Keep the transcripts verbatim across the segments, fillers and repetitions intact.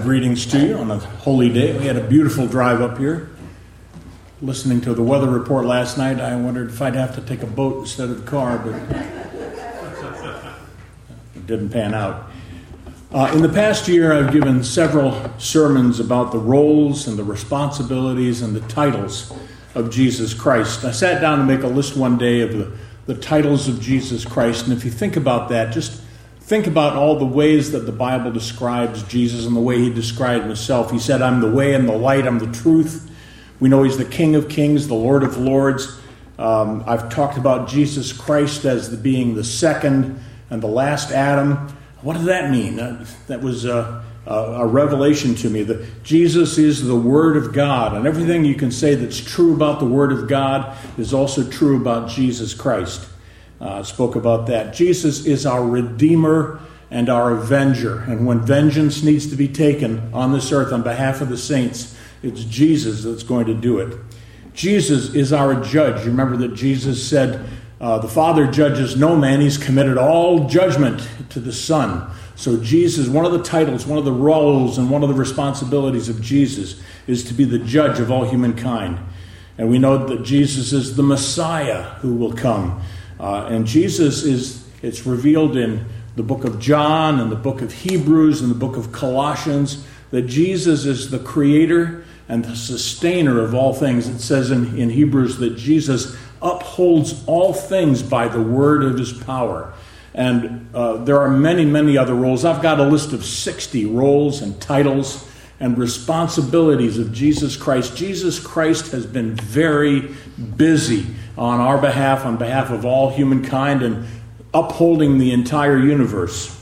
greetings to you on a holy day. We had a beautiful drive up here. Listening to the weather report last night, I wondered if I'd have to take a boat instead of a car, but it didn't pan out. Uh, in the past year, I've given several sermons about the roles and the responsibilities and the titles of Jesus Christ. I sat down to make a list one day of the, the titles of Jesus Christ, and if you think about that, just think about all the ways that the Bible describes Jesus and the way he described himself. He said, I'm the way and the light, I'm the truth. We know he's the King of Kings, the Lord of Lords. Um, I've talked about Jesus Christ as the, being the second and the last Adam. What does that mean? Uh, that was uh, a, a revelation to me. That Jesus is the Word of God, and everything you can say that's true about the Word of God is also true about Jesus Christ. Uh, spoke about that. Jesus is our Redeemer and our Avenger. And when vengeance needs to be taken on this earth on behalf of the saints, it's Jesus that's going to do it. Jesus is our judge. You remember that Jesus said, uh, the Father judges no man. He's committed all judgment to the Son. So Jesus, one of the titles, one of the roles, and one of the responsibilities of Jesus is to be the judge of all humankind. And we know that Jesus is the Messiah who will come. Uh, and Jesus is, it's revealed in the book of John and the book of Hebrews and the book of Colossians that Jesus is the creator and the sustainer of all things. It says in, in Hebrews that Jesus upholds all things by the word of his power. And uh, there are many, many other roles. I've got a list of sixty roles and titles and responsibilities of Jesus Christ. Jesus Christ has been very busy on our behalf, on behalf of all humankind, and upholding the entire universe.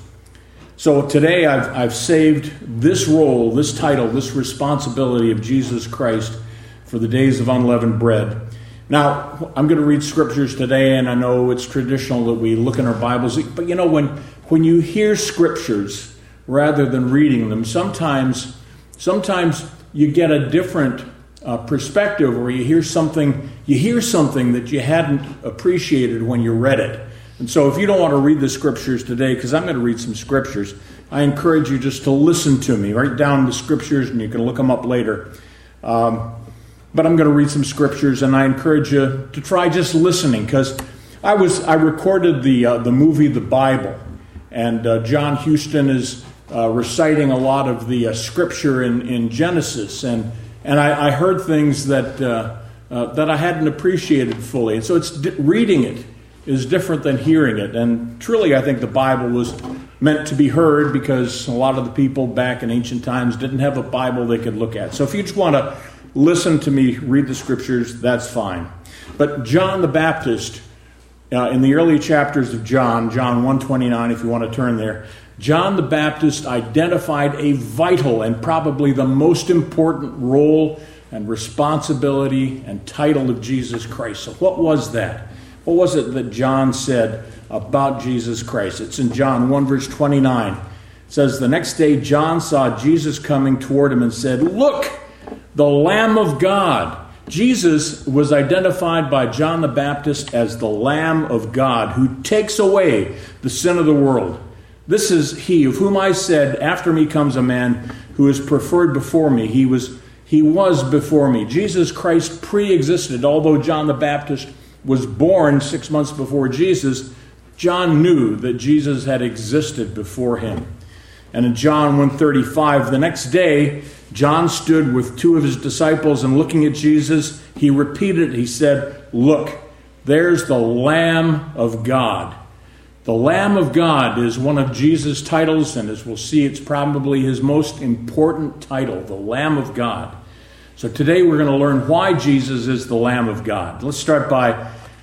So today I've, I've saved this role, this title, this responsibility of Jesus Christ for the days of unleavened bread. Now, I'm going to read scriptures today, and I know it's traditional that we look in our Bibles, but you know, when, when you hear scriptures rather than reading them, sometimes, sometimes you get a different Uh, perspective, where you hear something, you hear something that you hadn't appreciated when you read it. And so, if you don't want to read the scriptures today, because I'm going to read some scriptures, I encourage you just to listen to me. Write down the scriptures, and you can look them up later. Um, but I'm going to read some scriptures, and I encourage you to try just listening, because I was I recorded the uh, the movie The Bible, and uh, John Huston is uh, reciting a lot of the uh, scripture in in Genesis, and And I, I heard things that uh, uh, that I hadn't appreciated fully. And so it's di- reading it is different than hearing it. And truly, I think the Bible was meant to be heard, because a lot of the people back in ancient times didn't have a Bible they could look at. So if you just want to listen to me read the scriptures, that's fine. But John the Baptist, uh, in the early chapters of John, John one twenty-nine, if you want to turn there, John the Baptist identified a vital and probably the most important role and responsibility and title of Jesus Christ. So what was that? What was it that John said about Jesus Christ? It's in John one verse twenty-nine. It says, the next day John saw Jesus coming toward him and said, look, the Lamb of God. Jesus was identified by John the Baptist as the Lamb of God who takes away the sin of the world. This is he of whom I said, after me comes a man who is preferred before me. He was he was before me. Jesus Christ pre-existed. Although John the Baptist was born six months before Jesus, John knew that Jesus had existed before him. And in John one thirty-five, the next day, John stood with two of his disciples, and looking at Jesus, he repeated, he said, look, there's the Lamb of God. The Lamb of God is one of Jesus' titles, and as we'll see, it's probably his most important title, the Lamb of God. So today we're going to learn why Jesus is the Lamb of God. Let's start by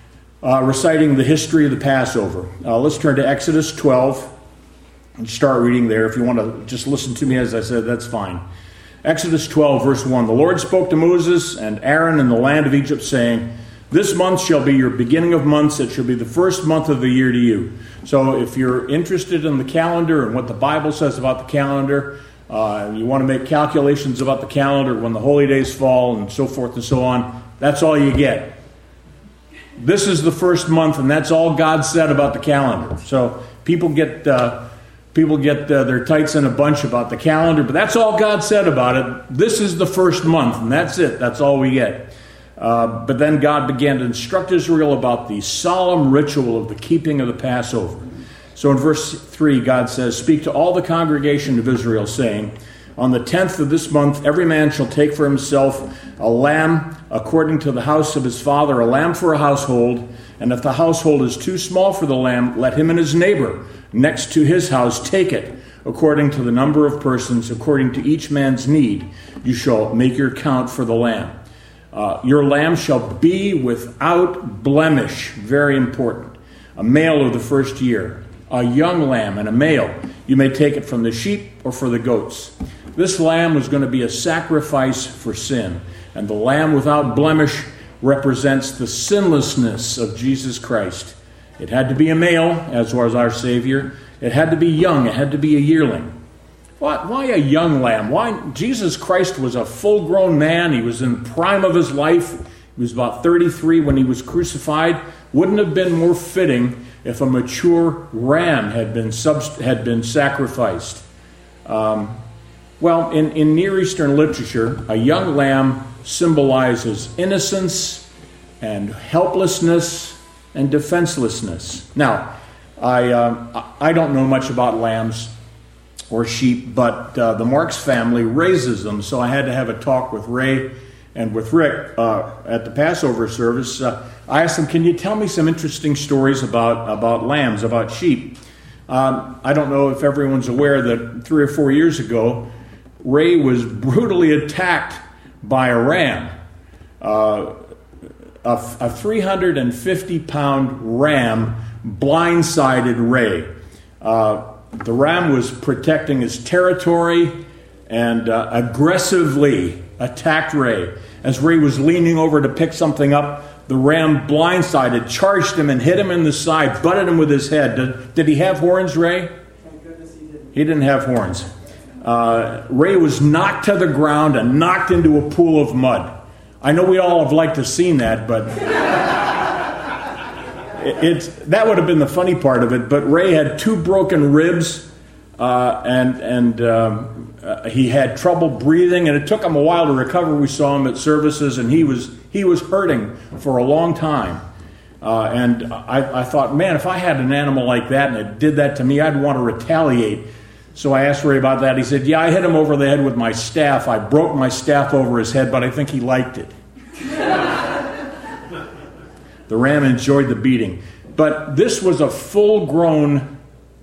uh, reciting the history of the Passover. Uh, let's turn to Exodus twelve and start reading there. If you want to just listen to me as I said, that's fine. Exodus twelve, verse one. The Lord spoke to Moses and Aaron in the land of Egypt, saying, this month shall be your beginning of months. It shall be the first month of the year to you. So if you're interested in the calendar and what the Bible says about the calendar, uh, and you want to make calculations about the calendar, when the holy days fall and so forth and so on, that's all you get. This is the first month, and that's all God said about the calendar. So people get uh, People get uh, their tights in a bunch about the calendar, but that's all God said about it. This is the first month, and that's it. That's all we get. Uh, but then God began to instruct Israel about the solemn ritual of the keeping of the Passover. So in verse three, God says, "Speak to all the congregation of Israel, saying, on the tenth of this month, every man shall take for himself a lamb according to the house of his father, a lamb for a household. And if the household is too small for the lamb, let him and his neighbor next to his house take it, according to the number of persons, according to each man's need. You shall make your count for the lamb. Uh, your lamb shall be without blemish," very important, "a male of the first year, a young lamb and a male. You may take it from the sheep or for the goats." This lamb was going to be a sacrifice for sin, and the lamb without blemish represents the sinlessness of Jesus Christ. It had to be a male, as was our Savior. It had to be young. It had to be a yearling. Why, why a young lamb? Why? Jesus Christ was a full-grown man. He was in the prime of his life. He was about thirty-three when he was crucified. Wouldn't have been more fitting if a mature ram had been subst- had been sacrificed. Um, well, in, in Near Eastern literature, a young lamb symbolizes innocence and helplessness and defenselessness. Now, I uh, I don't know much about lambs or sheep, but uh, the Marks family raises them, so I had to have a talk with Ray and with Rick uh, at the Passover service. Uh, I asked them, "Can you tell me some interesting stories about, about lambs, about sheep?" Um, I don't know if everyone's aware that three or four years ago, Ray was brutally attacked by a ram. Uh, a, a three hundred fifty pound ram blindsided Ray. Uh, the ram was protecting his territory and uh, aggressively attacked Ray. As Ray was leaning over to pick something up, the ram blindsided, charged him and hit him in the side, butted him with his head. Did, did he have horns, Ray? Thank goodness he didn't. He didn't have horns. Uh, Ray was knocked to the ground and knocked into a pool of mud. I know we all have liked to seen that, but it, it's that would have been the funny part of it. But Ray had two broken ribs, uh, and and um, uh, he had trouble breathing, and it took him a while to recover. We saw him at services, and he was he was hurting for a long time. Uh, and I, I thought, man, if I had an animal like that and it did that to me, I'd want to retaliate. So I asked Ray about that. He said, "Yeah, I hit him over the head with my staff. I broke my staff over his head, but I think he liked it." The ram enjoyed the beating. But this was a full-grown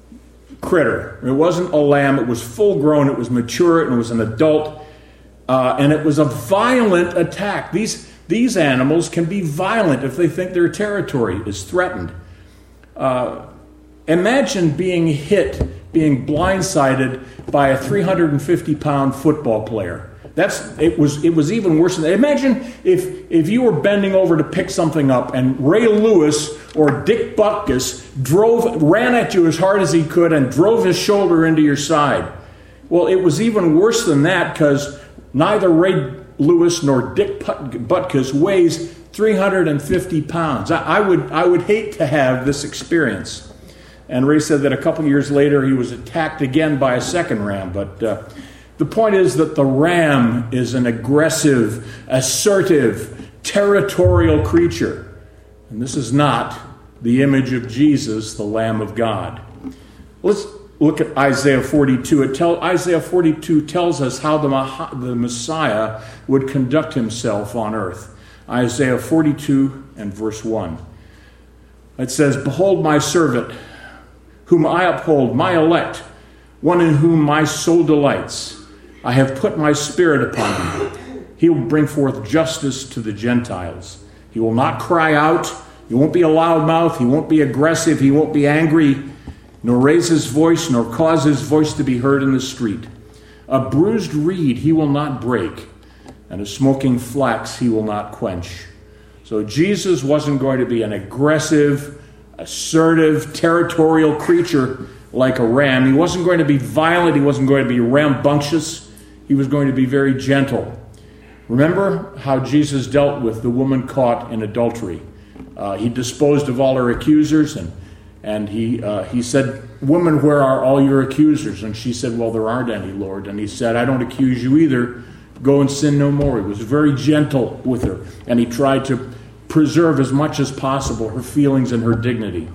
critter. It wasn't a lamb. It was full-grown. It was mature. And it was an adult. Uh, and it was a violent attack. These, these animals can be violent if they think their territory is threatened. Uh, imagine being hit, being blindsided by a three hundred fifty pound football player. That's it was it was even worse than that. Imagine if if you were bending over to pick something up and Ray Lewis or Dick Butkus drove ran at you as hard as he could and drove his shoulder into your side. Well, it was even worse than that because neither Ray Lewis nor Dick Butkus weighs three hundred fifty pounds. I, I would I would hate to have this experience. And Ray said that a couple years later he was attacked again by a second ram. But uh, the point is that the ram is an aggressive, assertive, territorial creature. And this is not the image of Jesus, the Lamb of God. Let's look at Isaiah forty-two. It tell, Isaiah forty-two tells us how the, the Messiah would conduct himself on earth. Isaiah forty-two and verse one. It says, "Behold my servant, whom I uphold, my elect, one in whom my soul delights. I have put my spirit upon him. He will bring forth justice to the Gentiles. He will not cry out. He won't be a loudmouth. He won't be aggressive. He won't be angry, nor raise his voice, nor cause his voice to be heard in the street. A bruised reed he will not break, and a smoking flax he will not quench." So Jesus wasn't going to be an aggressive, assertive, territorial creature like a ram. He wasn't going to be violent. He wasn't going to be rambunctious. He was going to be very gentle. Remember how Jesus dealt with the woman caught in adultery. Uh, he disposed of all her accusers, and, And he uh, he said, "Woman, where are all your accusers?" And she said, "Well, there aren't any, Lord." And he said, "I don't accuse you either. Go and sin no more." He was very gentle with her, and he tried to preserve as much as possible her feelings and her dignity.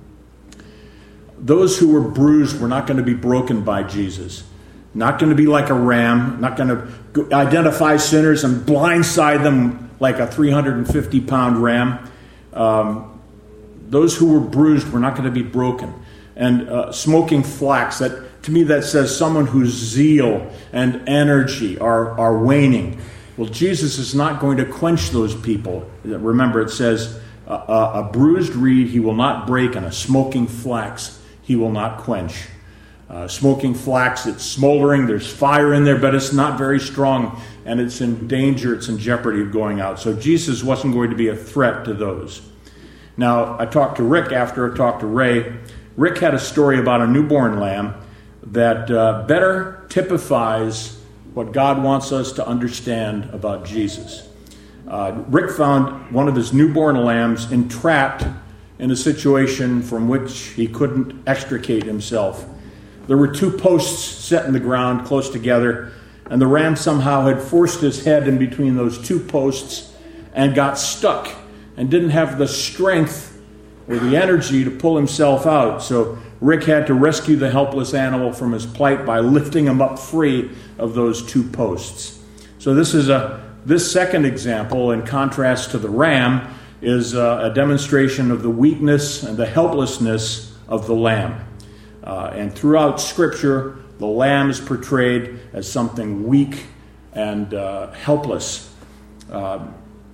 Those who were bruised were not going to be broken by Jesus. Not going to be like a ram, not going to identify sinners and blindside them like a three hundred fifty pound ram. Um, those who were bruised were not going to be broken. And uh, smoking flax, that to me that says someone whose zeal and energy are, are waning. Well, Jesus is not going to quench those people. Remember, it says, a, a, a bruised reed he will not break, and a smoking flax he will not quench. Uh, smoking flax, it's smoldering, there's fire in there, but it's not very strong, and it's in danger, it's in jeopardy of going out. So Jesus wasn't going to be a threat to those. Now, I talked to Rick after I talked to Ray. Rick had a story about a newborn lamb that uh, better typifies what God wants us to understand about Jesus. Uh, Rick found one of his newborn lambs entrapped in a situation from which he couldn't extricate himself. There were two posts set in the ground close together, and the ram somehow had forced his head in between those two posts and got stuck and didn't have the strength or the energy to pull himself out. So Rick had to rescue the helpless animal from his plight by lifting him up free of those two posts. So this is a this second example, in contrast to the ram, is a, a demonstration of the weakness and the helplessness of the lamb. Uh, and throughout Scripture, the lamb is portrayed as something weak and uh, helpless. Uh,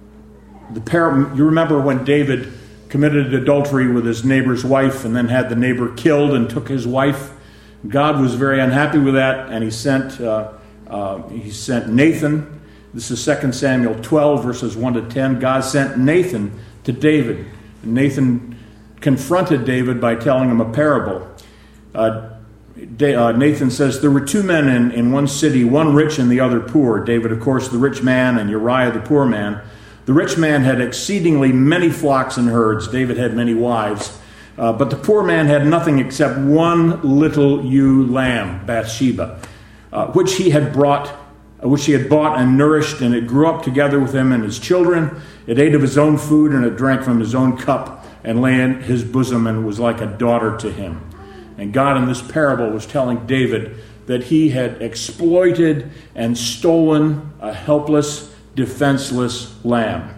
the par- you remember when David committed adultery with his neighbor's wife and then had the neighbor killed and took his wife? God was very unhappy with that, and he sent uh, uh, he sent Nathan. This is Second Samuel twelve, verses one to ten. God sent Nathan to David. And Nathan confronted David by telling him a parable. Uh, uh, Nathan says, there were two men in, in one city, one rich and the other poor. David, of course, the rich man, and Uriah, the poor man. The rich man had exceedingly many flocks and herds. David had many wives. Uh, but the poor man had nothing except one little ewe lamb, Bathsheba, uh, which he had brought, uh, which he had bought and nourished, and it grew up together with him and his children. It ate of his own food, and it drank from his own cup, and lay in his bosom, and was like a daughter to him. And God in this parable was telling David that he had exploited and stolen a helpless, defenseless lamb.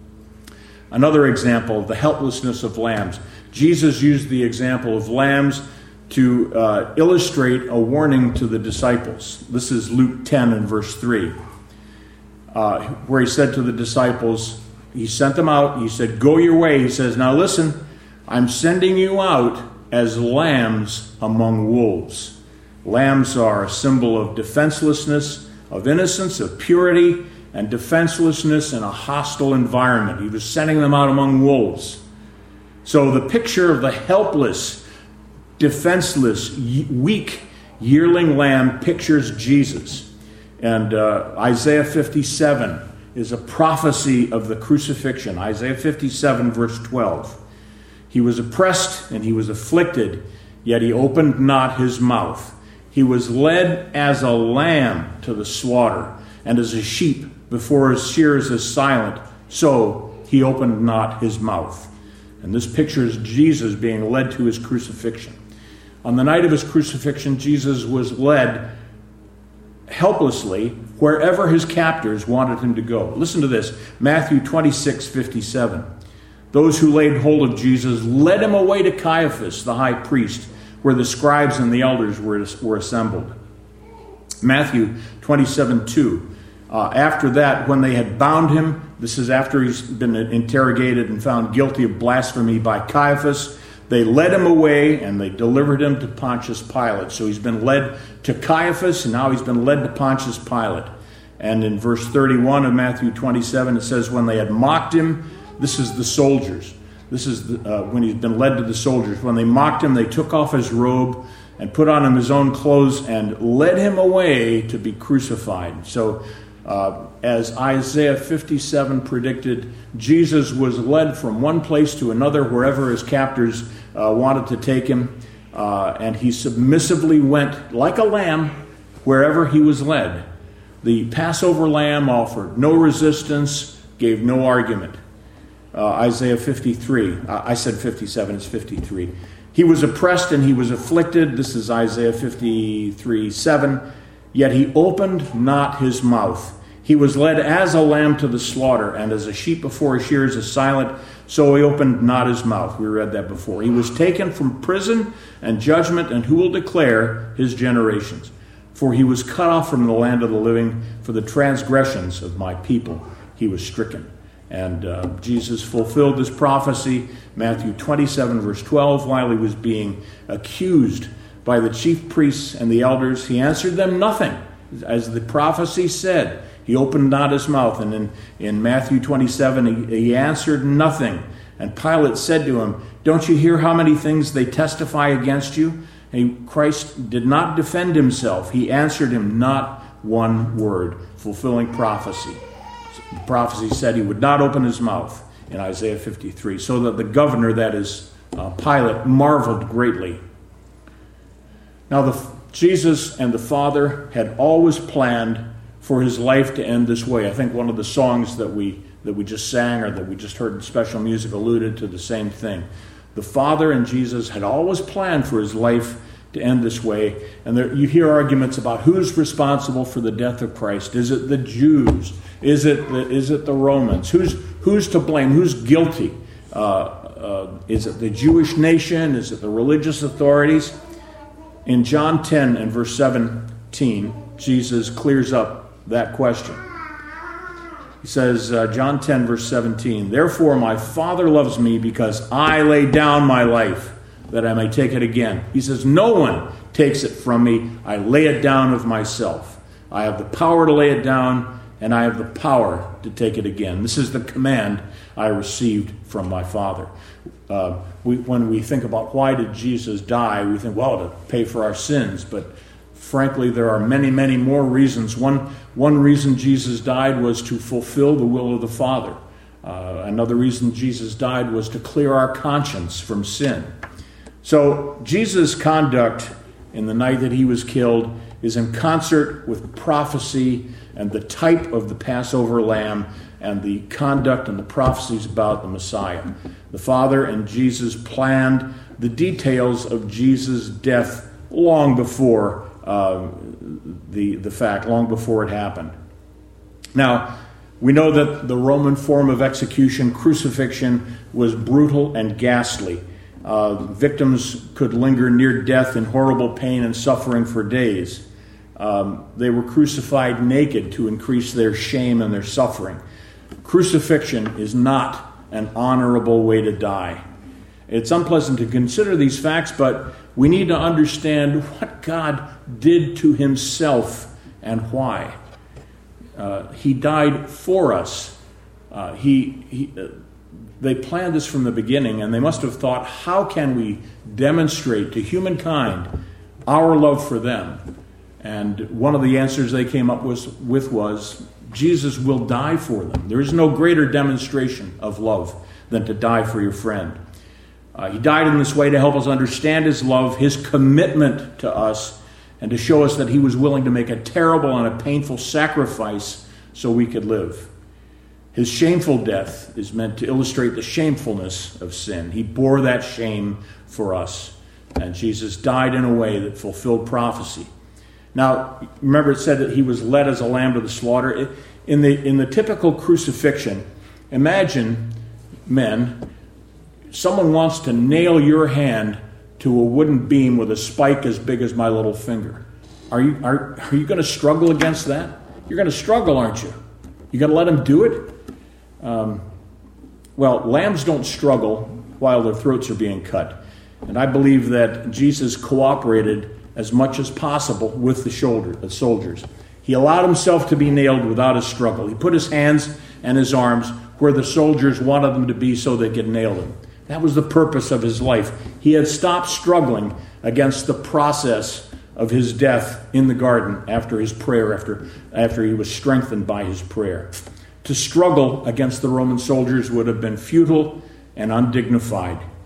Another example of the helplessness of lambs. Jesus used the example of lambs to uh, illustrate a warning to the disciples. This is Luke ten and verse three, uh, where he said to the disciples, he sent them out, he said, go your way. He says, now listen, I'm sending you out as lambs among wolves. Lambs are a symbol of defenselessness, of innocence, of purity, and defenselessness in a hostile environment. He was sending them out among wolves. So the picture of the helpless, defenseless, weak yearling lamb pictures Jesus. And uh, Isaiah fifty-seven is a prophecy of the crucifixion. Isaiah fifty-seven, verse twelve. He was oppressed and he was afflicted, yet he opened not his mouth. He was led as a lamb to the slaughter, and as a sheep before his shearers is silent, so he opened not his mouth. And this pictures Jesus being led to his crucifixion. On the night of his crucifixion, Jesus was led helplessly wherever his captors wanted him to go. Listen to this, Matthew twenty-six fifty-seven. Those who laid hold of Jesus led him away to Caiaphas, the high priest, where the scribes and the elders were, were assembled. Matthew twenty-seven two. Uh, after that, when they had bound him, this is after he's been interrogated and found guilty of blasphemy by Caiaphas, they led him away and they delivered him to Pontius Pilate. So he's been led to Caiaphas, and now he's been led to Pontius Pilate. And in verse thirty-one of Matthew twenty-seven, it says, when they had mocked him, this is the soldiers. This is the, uh, when he's been led to the soldiers. When they mocked him, they took off his robe and put on him his own clothes and led him away to be crucified. So uh, as Isaiah fifty-seven predicted, Jesus was led from one place to another wherever his captors uh, wanted to take him, uh, and he submissively went like a lamb wherever he was led. The Passover lamb offered no resistance, gave no argument. Uh, Isaiah fifty-three. I said fifty-seven, it's fifty-three. He was oppressed and he was afflicted. This is Isaiah fifty-three, seven. Yet he opened not his mouth. He was led as a lamb to the slaughter, and as a sheep before his shears is silent, so he opened not his mouth. We read that before. He was taken from prison and judgment, and who will declare his generations? For he was cut off from the land of the living, for the transgressions of my people he was stricken. And uh, Jesus fulfilled this prophecy, Matthew twenty-seven, verse twelve, while he was being accused by the chief priests and the elders. He answered them nothing, as the prophecy said. He opened not his mouth. And in, in Matthew twenty-seven, he, he answered nothing. And Pilate said to him, don't you hear how many things they testify against you? And Christ did not defend himself. He answered him not one word, fulfilling prophecy. The prophecy said he would not open his mouth in Isaiah fifty-three, so that the governor, that is uh, Pilate, marveled greatly. Now the, Jesus and the Father had always planned for his life to end this way. I think one of the songs that we that we just sang or that we just heard in special music alluded to the same thing. The Father and Jesus had always planned for his life to end this way. And there, you hear arguments about who's responsible for the death of Christ. Is it the Jews? Is it the, is it the Romans? Who's who's to blame? Who's guilty? Uh, uh, is it the Jewish nation? Is it the religious authorities? In John ten and verse seventeen, Jesus clears up that question. He says, uh, John ten, verse seventeen, therefore my Father loves me because I lay down my life that I may take it again. He says, no one takes it from me. I lay it down of myself. I have the power to lay it down, and I have the power to take it again. This is the command I received from my Father. Uh, we, when we think about why did Jesus die, we think, well, to pay for our sins. But frankly, there are many, many more reasons. One, one reason Jesus died was to fulfill the will of the Father. Uh, another reason Jesus died was to clear our conscience from sin. So Jesus' conduct in the night that he was killed is in concert with prophecy and the type of the Passover lamb and the conduct and the prophecies about the Messiah. The Father and Jesus planned the details of Jesus' death long before uh, the, the fact, long before it happened. Now, we know that the Roman form of execution, crucifixion, was brutal and ghastly. Uh, victims could linger near death in horrible pain and suffering for days. Um, they were crucified naked to increase their shame and their suffering. Crucifixion is not an honorable way to die. It's unpleasant to consider these facts, but we need to understand what God did to himself and why. Uh, he died for us. Uh, he... he uh, They planned this from the beginning, and they must have thought, how can we demonstrate to humankind our love for them? And one of the answers they came up with, with was, Jesus will die for them. There is no greater demonstration of love than to die for your friend. Uh, he died in this way to help us understand his love, his commitment to us, and to show us that he was willing to make a terrible and a painful sacrifice so we could live. His shameful death is meant to illustrate the shamefulness of sin. He bore that shame for us. And Jesus died in a way that fulfilled prophecy. Now, remember it said that he was led as a lamb to the slaughter. In the, in the typical crucifixion, imagine, men, someone wants to nail your hand to a wooden beam with a spike as big as my little finger. Are you, are, are you going to struggle against that? You're going to struggle, aren't you? You got to let him do it? Um, well, lambs don't struggle while their throats are being cut. And I believe that Jesus cooperated as much as possible with the shoulder, the soldiers. He allowed himself to be nailed without a struggle. He put his hands and his arms where the soldiers wanted them to be so they could nail him. That was the purpose of his life. He had stopped struggling against the process of his death in the garden after his prayer, after, after he was strengthened by his prayer. To struggle against the Roman soldiers would have been futile and undignified.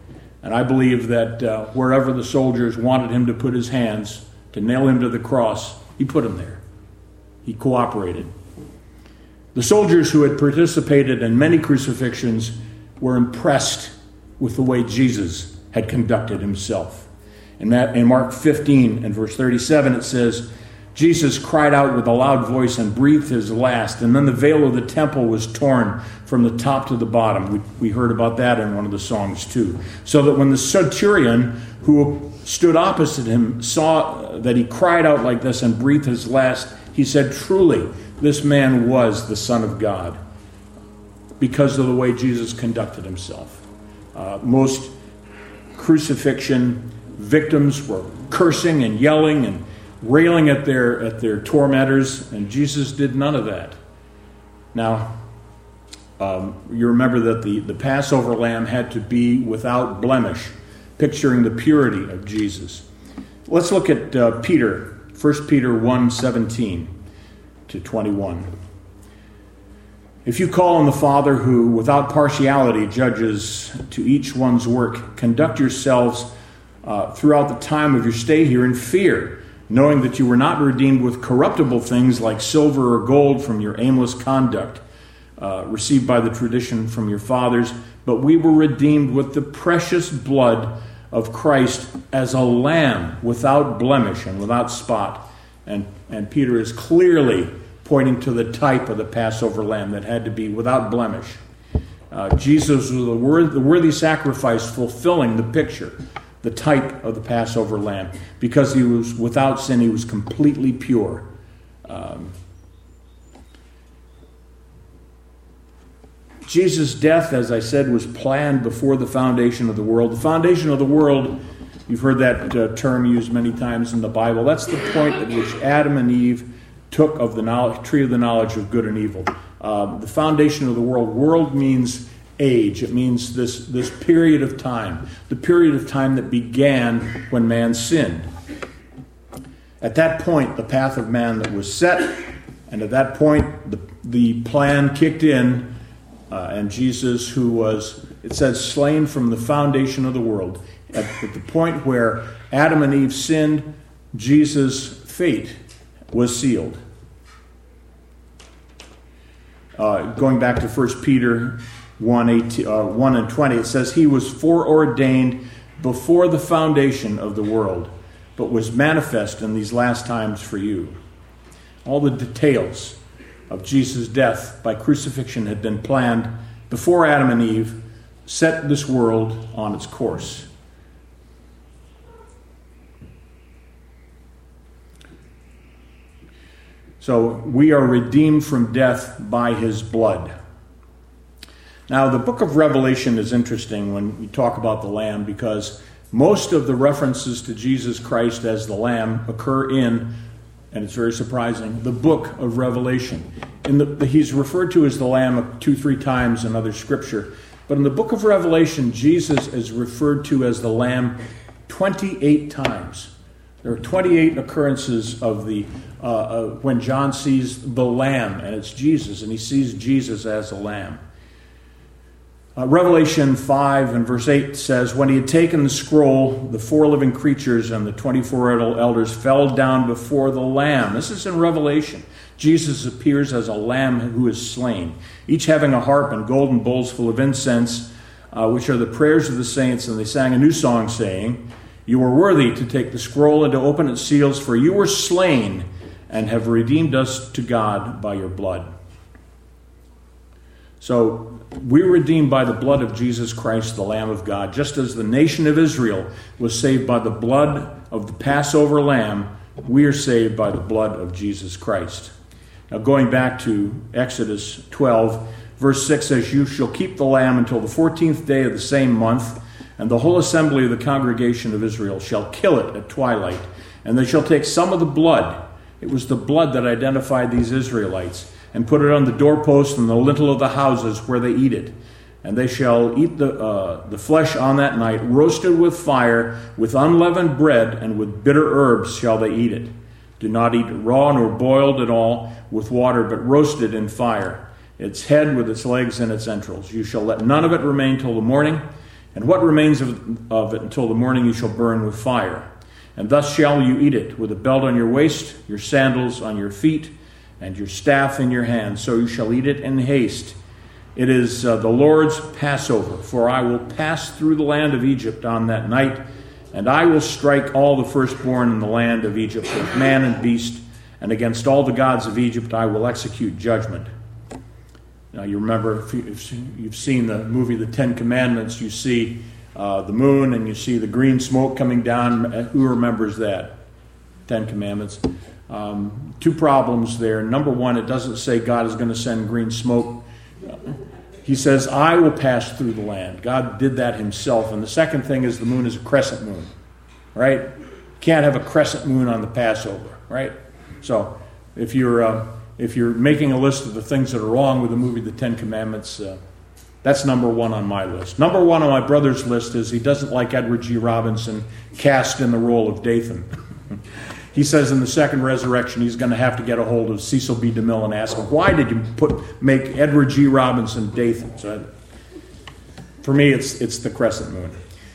And I believe that uh, wherever the soldiers wanted him to put his hands to nail him to the cross, he put him there. He cooperated. The soldiers who had participated in many crucifixions were impressed with the way Jesus had conducted himself. In, that, in Mark fifteen and verse thirty-seven, it says, Jesus cried out with a loud voice and breathed his last, and then the veil of the temple was torn from the top to the bottom. We, we heard about that in one of the songs too. So that when the centurion who stood opposite him saw that he cried out like this and breathed his last, he said, truly, this man was the Son of God, because of the way Jesus conducted himself. Uh, most crucifixion victims were cursing and yelling and railing at their at their tormentors, and Jesus did none of that. Now, um, you remember that the, the Passover lamb had to be without blemish, picturing the purity of Jesus. Let's look at uh, Peter, First Peter one, seventeen to twenty-one. If you call on the Father who, without partiality, judges to each one's work, conduct yourselves uh, throughout the time of your stay here in fear, knowing that you were not redeemed with corruptible things like silver or gold from your aimless conduct, uh, received by the tradition from your fathers, but we were redeemed with the precious blood of Christ as a lamb without blemish and without spot. And, and Peter is clearly pointing to the type of the Passover lamb that had to be without blemish. Uh, Jesus was the, worth, the worthy sacrifice fulfilling the picture, the type of the Passover lamb. Because he was without sin, he was completely pure. Um, Jesus' death, as I said, was planned before the foundation of the world. The foundation of the world, you've heard that uh, term used many times in the Bible. That's the point at which Adam and Eve took of the knowledge, tree of the knowledge of good and evil. Uh, the foundation of the world. World means age. It means this, this period of time. The period of time that began when man sinned. At that point, the path of man that was set, and at that point, the, the plan kicked in, uh, and Jesus, who was, it says, slain from the foundation of the world. At, at the point where Adam and Eve sinned, Jesus' fate was sealed. Uh, going back to First Peter one, eighteen, uh, one and twenty, it says, he was foreordained before the foundation of the world, but was manifest in these last times for you. All the details of Jesus' death by crucifixion had been planned before Adam and Eve set this world on its course. So we are redeemed from death by his blood. Now, the book of Revelation is interesting when we talk about the Lamb, because most of the references to Jesus Christ as the Lamb occur in, and it's very surprising, the book of Revelation. In the, he's referred to as the Lamb two, three times in other scripture. But in the book of Revelation, Jesus is referred to as the Lamb twenty-eight times. There are twenty-eight occurrences of the uh, uh, when John sees the Lamb, and it's Jesus, and he sees Jesus as a Lamb. Uh, Revelation five and verse eight says, when he had taken the scroll, the four living creatures and the twenty-four elders fell down before the Lamb. This is in Revelation. Jesus appears as a lamb who is slain, each having a harp and golden bowls full of incense, uh, which are the prayers of the saints. And they sang a new song saying, you are worthy to take the scroll and to open its seals, for you were slain and have redeemed us to God by your blood. So we're redeemed by the blood of Jesus Christ, the Lamb of God. Just as the nation of Israel was saved by the blood of the Passover lamb, we are saved by the blood of Jesus Christ. Now going back to Exodus twelve, verse six says, you shall keep the lamb until the fourteenth day of the same month, and the whole assembly of the congregation of Israel shall kill it at twilight, and they shall take some of the blood. It was the blood that identified these Israelites, and put it on the doorpost and the lintel of the houses where they eat it. And they shall eat the uh, the flesh on that night, roasted with fire, with unleavened bread, and with bitter herbs shall they eat it. Do not eat it raw nor boiled at all with water, but roasted in fire, its head with its legs and its entrails. You shall let none of it remain till the morning. And what remains of, of it until the morning you shall burn with fire. And thus shall you eat it, with a belt on your waist, your sandals on your feet, and your staff in your hand. So you shall eat it in haste. It is uh, the Lord's Passover, for I will pass through the land of Egypt on that night, and I will strike all the firstborn in the land of Egypt, both man and beast, and against all the gods of Egypt I will execute judgment. Now, you remember, if you've seen the movie The Ten Commandments, you see uh, the moon and you see the green smoke coming down. Who remembers that? Ten Commandments. Um, two problems there. Number one, it doesn't say God is going to send green smoke. He says, I will pass through the land. God did that himself. And the second thing is the moon is a crescent moon, right? Can't have a crescent moon on the Passover, right? So if you're... Uh, If you're making a list of the things that are wrong with the movie The Ten Commandments, uh, that's number one on my list. Number one on my brother's list is he doesn't like Edward G. Robinson cast in the role of Dathan. He says in the second resurrection he's going to have to get a hold of Cecil B. DeMille and ask him, why did you put make Edward G. Robinson Dathan? So for me, it's it's the crescent moon.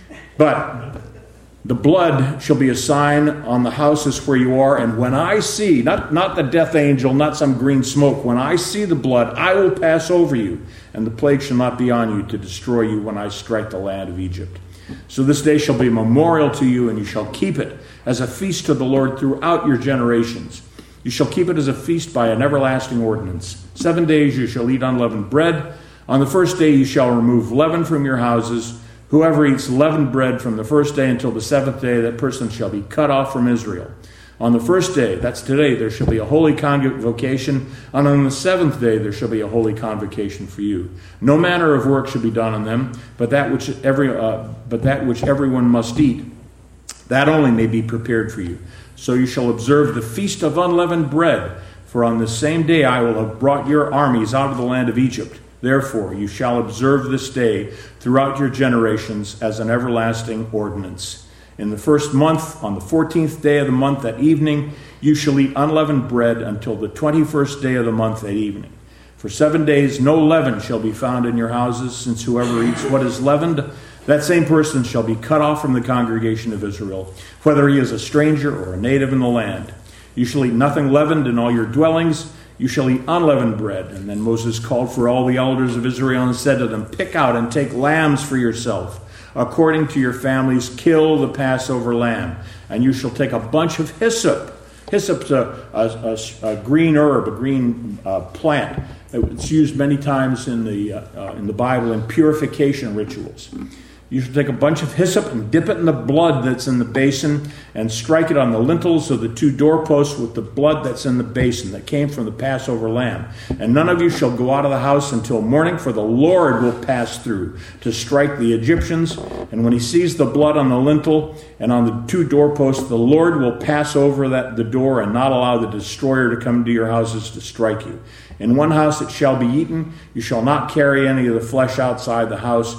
But the blood shall be a sign on the houses where you are, and when I see, not, not the death angel, not some green smoke, when I see the blood, I will pass over you, and the plague shall not be on you to destroy you when I strike the land of Egypt. So this day shall be a memorial to you, and you shall keep it as a feast to the Lord throughout your generations. You shall keep it as a feast by an everlasting ordinance. Seven days you shall eat unleavened bread. On the first day you shall remove leaven from your houses. Whoever eats leavened bread from the first day until the seventh day, that person shall be cut off from Israel. On the first day, that's today, there shall be a holy convocation, and on the seventh day there shall be a holy convocation for you. No manner of work should be done on them, but that which every uh, but that which everyone must eat, that only may be prepared for you. So you shall observe the feast of unleavened bread, for on this same day I will have brought your armies out of the land of Egypt. Therefore, you shall observe this day throughout your generations as an everlasting ordinance. In the first month, on the fourteenth day of the month at evening, you shall eat unleavened bread until the twenty-first day of the month at evening. For seven days no leaven shall be found in your houses, since whoever eats what is leavened, that same person shall be cut off from the congregation of Israel, whether he is a stranger or a native in the land. You shall eat nothing leavened in all your dwellings. You shall eat unleavened bread. And then Moses called for all the elders of Israel and said to them, pick out and take lambs for yourself. According to your families, kill the Passover lamb. And you shall take a bunch of hyssop. Hyssop's a, a, a, a green herb, a green uh, plant. It's used many times in the, uh, uh, in the Bible in purification rituals. You shall take a bunch of hyssop and dip it in the blood that's in the basin and strike it on the lintels of the two doorposts with the blood that's in the basin that came from the Passover lamb. And none of you shall go out of the house until morning, for the Lord will pass through to strike the Egyptians. And when he sees the blood on the lintel and on the two doorposts, the Lord will pass over that the door and not allow the destroyer to come to your houses to strike you. In one house it shall be eaten. You shall not carry any of the flesh outside the house.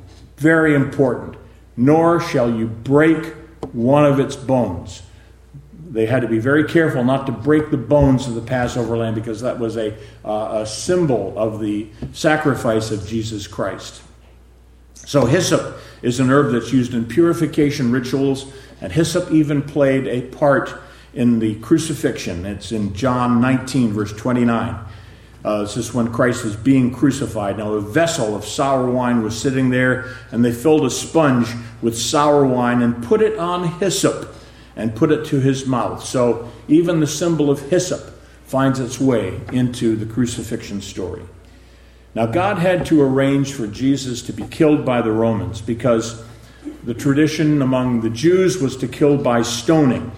Very important. Nor shall you break one of its bones. They had to be very careful not to break the bones of the Passover lamb, because that was a, uh, a symbol of the sacrifice of Jesus Christ. So hyssop is an herb that's used in purification rituals, and hyssop even played a part in the crucifixion. It's in John nineteen, verse twenty-nine. Uh, this is when Christ was being crucified. Now a vessel of sour wine was sitting there, and they filled a sponge with sour wine and put it on hyssop and put it to his mouth. So even the symbol of hyssop finds its way into the crucifixion story. Now God had to arrange for Jesus to be killed by the Romans, because the tradition among the Jews was to kill by stoning.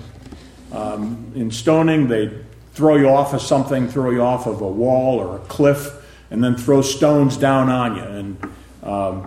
Um, in stoning, they throw you off of something, throw you off of a wall or a cliff, and then throw stones down on you. And um,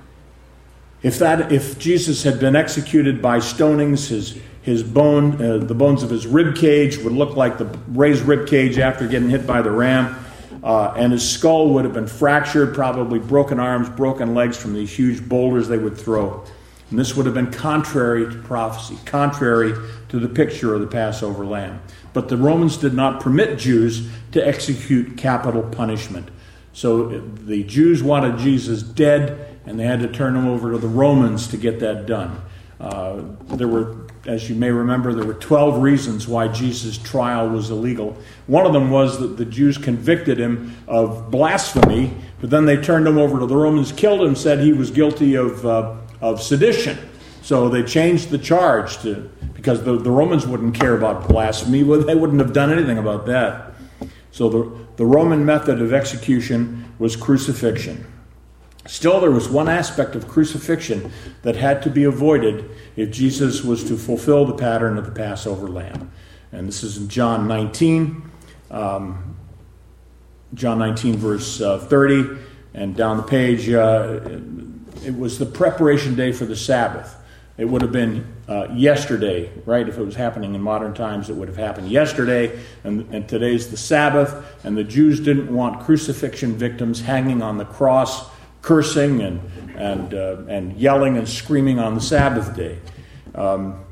if that, if Jesus had been executed by stonings, his his bone, uh, the bones of his rib cage would look like the raised rib cage after getting hit by the ram, uh, and his skull would have been fractured, probably broken arms, broken legs from these huge boulders they would throw. And this would have been contrary to prophecy, contrary to the picture of the Passover lamb. But the Romans did not permit Jews to execute capital punishment. So the Jews wanted Jesus dead, and they had to turn him over to the Romans to get that done. Uh, there were, as you may remember, there were twelve reasons why Jesus' trial was illegal. One of them was that the Jews convicted him of blasphemy, but then they turned him over to the Romans, killed him, said he was guilty of uh, of sedition. So they changed the charge to because the, the Romans wouldn't care about blasphemy. Well, they wouldn't have done anything about that. So the, the Roman method of execution was crucifixion. Still, there was one aspect of crucifixion that had to be avoided if Jesus was to fulfill the pattern of the Passover lamb. And this is in John nineteen, um, John nineteen, verse uh, thirty, and down the page, uh, it was the preparation day for the Sabbath. It would have been uh, yesterday, right? If it was happening in modern times, it would have happened yesterday, and, and today's the Sabbath, and the Jews didn't want crucifixion victims hanging on the cross, cursing and and uh, and yelling and screaming on the Sabbath day. Um,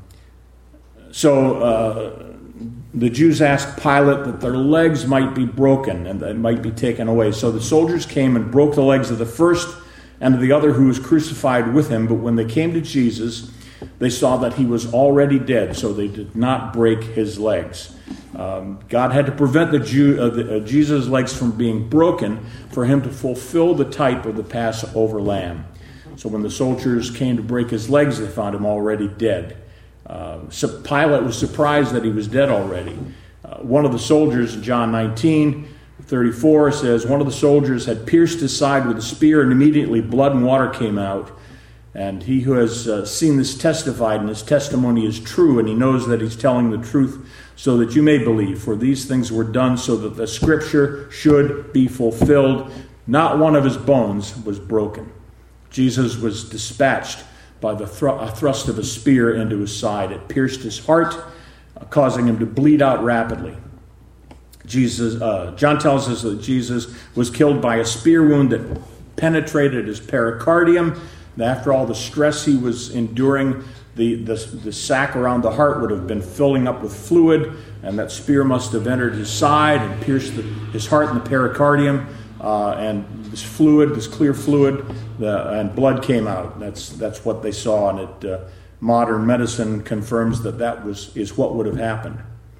so uh, the Jews asked Pilate that their legs might be broken and that might be taken away. So the soldiers came and broke the legs of the first and of the other who was crucified with him. But when they came to Jesus, they saw that he was already dead, so they did not break his legs. Um, God had to prevent the Jew, uh, the, uh, Jesus' legs from being broken for him to fulfill the type of the Passover lamb. So when the soldiers came to break his legs, they found him already dead. Uh, so Pilate was surprised that he was dead already. Uh, one of the soldiers, in John nineteen, thirty-four, says, one of the soldiers had pierced his side with a spear, and immediately blood and water came out. And he who has uh, seen this testified, and his testimony is true, and he knows that he's telling the truth, so that you may believe. For these things were done so that the scripture should be fulfilled. Not one of his bones was broken. Jesus was dispatched by the thr- a thrust of a spear into his side. It pierced his heart, uh, causing him to bleed out rapidly. Jesus, uh, John tells us that Jesus was killed by a spear wound that penetrated his pericardium. After all the stress he was enduring, the, the, the sac around the heart would have been filling up with fluid, and that spear must have entered his side and pierced the, his heart and the pericardium, uh, and this fluid, this clear fluid, the, and blood came out. That's that's what they saw, and it, uh, modern medicine confirms that that was is what would have happened.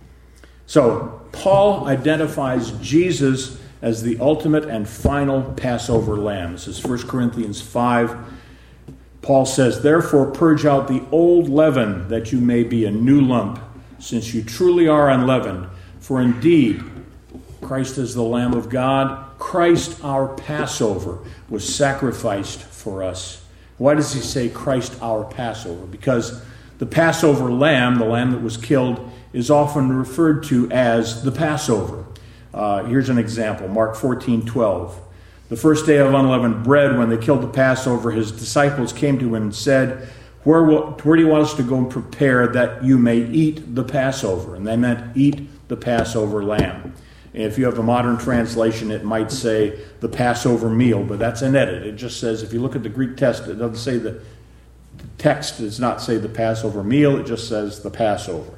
So Paul identifies Jesus as the ultimate and final Passover lamb. This is First Corinthians five. Paul says, therefore purge out the old leaven, that you may be a new lump, since you truly are unleavened. For indeed, Christ is the Lamb of God. Christ, our Passover, was sacrificed for us. Why does he say Christ, our Passover? Because the Passover lamb, the lamb that was killed, is often referred to as the Passover. Uh, here's an example, Mark fourteen twelve. The first day of unleavened bread, when they killed the Passover, his disciples came to him and said, where, will, where do you want us to go and prepare that you may eat the Passover? And they meant eat the Passover lamb. If you have a modern translation, it might say the Passover meal, but that's an edit. It just says, if you look at the Greek text, it doesn't say the, the text does not say the Passover meal, it just says the Passover.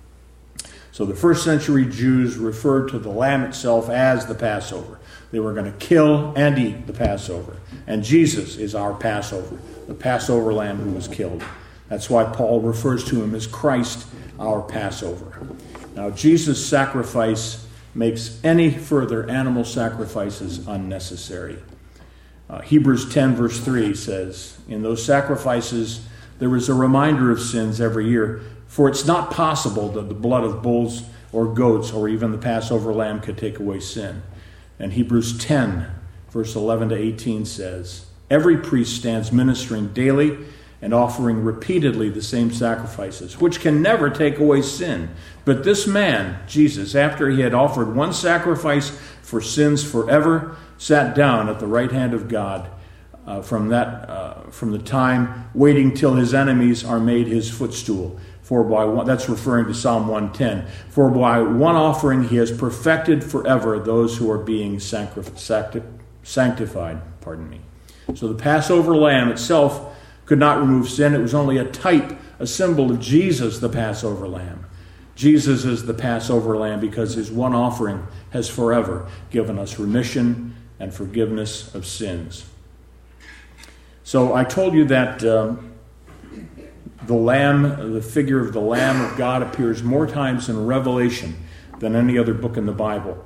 So the first century Jews referred to the lamb itself as the Passover. They were going to kill and eat the Passover. And Jesus is our Passover, the Passover lamb who was killed. That's why Paul refers to him as Christ, our Passover. Now, Jesus' sacrifice makes any further animal sacrifices unnecessary. Uh, Hebrews ten, verse three says, in those sacrifices there is a reminder of sins every year, for it's not possible that the blood of bulls or goats or even the Passover lamb could take away sin. And Hebrews ten, verse eleven to eighteen says, every priest stands ministering daily and offering repeatedly the same sacrifices, which can never take away sin. But this man, Jesus, after he had offered one sacrifice for sins forever, sat down at the right hand of God uh, from that uh, from the time waiting till his enemies are made his footstool. For by one, that's referring to Psalm one ten. For by one offering he has perfected forever those who are being sanctif- sanctified. Pardon me. So the Passover lamb itself could not remove sin. It was only a type, a symbol of Jesus, the Passover lamb. Jesus is the Passover lamb because his one offering has forever given us remission and forgiveness of sins. So I told you that um, the Lamb, the figure of the Lamb of God appears more times in Revelation than any other book in the Bible.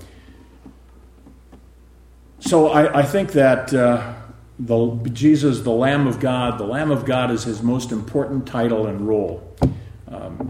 So I, I think that uh, the, Jesus, the Lamb of God, the Lamb of God is his most important title and role. Um,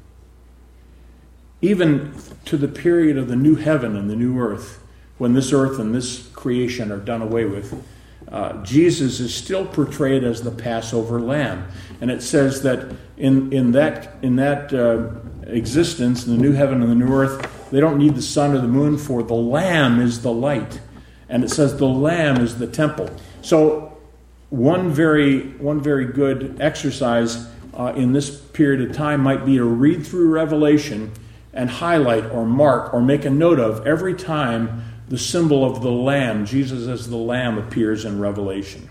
even to the period of the new heaven and the new earth, when this earth and this creation are done away with, uh, Jesus is still portrayed as the Passover Lamb. And it says that in, in that, in that uh, existence, in the new heaven and the new earth, they don't need the sun or the moon, for the Lamb is the light. And it says the Lamb is the temple. So one very, one very good exercise uh, in this period of time might be to read through Revelation and highlight or mark or make a note of every time the symbol of the Lamb, Jesus as the Lamb, appears in Revelation.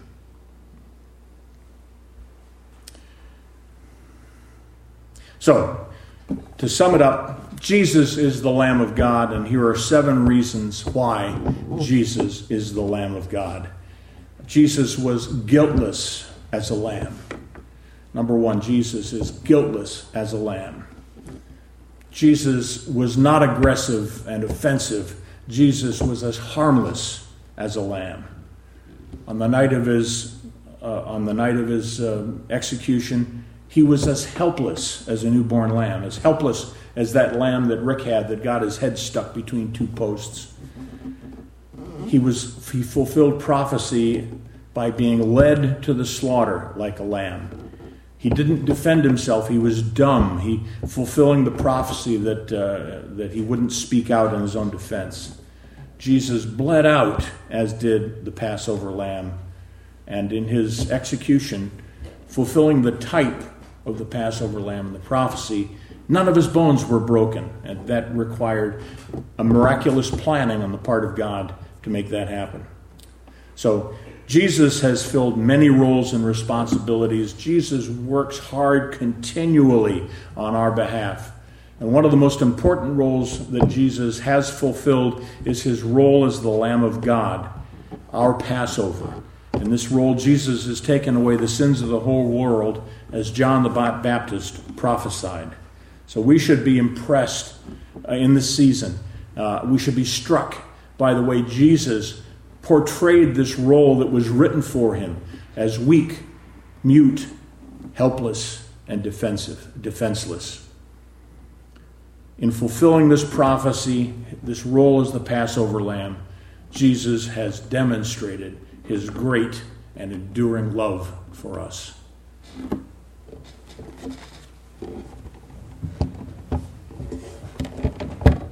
So, to sum it up, Jesus is the Lamb of God, and here are seven reasons why Jesus is the Lamb of God. Jesus was guiltless as a lamb. Number one, Jesus is guiltless as a lamb. Jesus was not aggressive and offensive. Jesus was as harmless as a lamb. On the night of his, uh, on the night of his uh, execution, he was as helpless as a newborn lamb, as helpless as that lamb that Rick had that got his head stuck between two posts. He was he fulfilled prophecy by being led to the slaughter like a lamb. He didn't defend himself. He was dumb. He fulfilling the prophecy that uh, that he wouldn't speak out in his own defense. Jesus bled out, as did the Passover lamb, and in his execution, fulfilling the type of the Passover lamb and the prophecy, none of his bones were broken, and that required a miraculous planning on the part of God to make that happen. So Jesus has filled many roles and responsibilities. Jesus works hard continually on our behalf. And one of the most important roles that Jesus has fulfilled is his role as the Lamb of God, our Passover. In this role, Jesus has taken away the sins of the whole world, as John the Baptist prophesied. So we should be impressed uh, in this season. Uh, we should be struck by the way Jesus portrayed this role that was written for him as weak, mute, helpless, and defensive, defenseless. In fulfilling this prophecy, this role as the Passover lamb, Jesus has demonstrated his great and enduring love for us.